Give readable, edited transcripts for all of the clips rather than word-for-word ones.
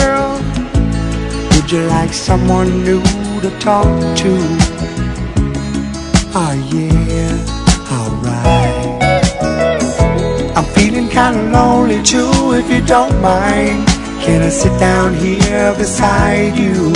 girl? Would you like someone new to talk to? Oh yeah, alright. I'm feeling kinda lonely too, if you don't mind. Can I sit down here beside you?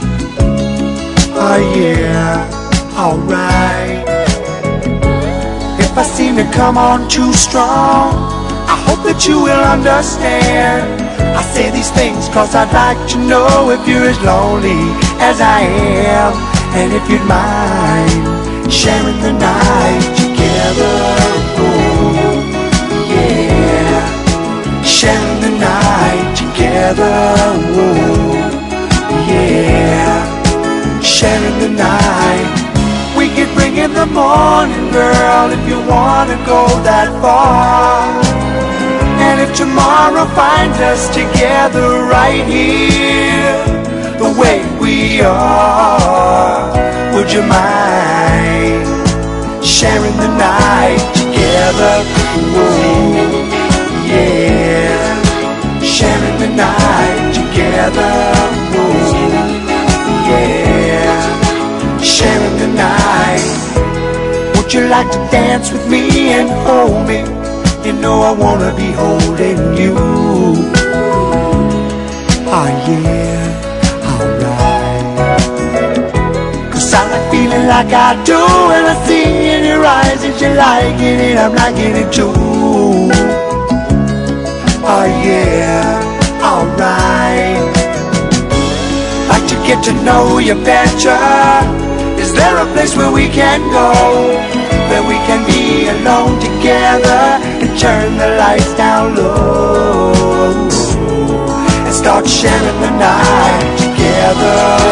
Oh yeah, alright. If I seem to come on too strong, I hope that you will understand. I say these things cause I'd like to know if you're as lonely as I am, and if you'd mind sharing the night together. Oh, yeah, sharing the night together. Oh, yeah, sharing the night. We could bring in the morning, girl, if you wanna go that far. And if tomorrow finds us together right here, the way we are, would you mind sharing the night together? Whoa, yeah, sharing the night together. Whoa, yeah, sharing the night. Would you like to dance with me and hold me? You know I wanna be holding you. Oh yeah, alright. Cause I like feeling like I do, and I see in your eyes that you're liking it, I'm liking it too. Oh yeah, alright. Like to get to know you better. Is there a place where we can go, where we can be alone together and turn the lights down low and start sharing the night together?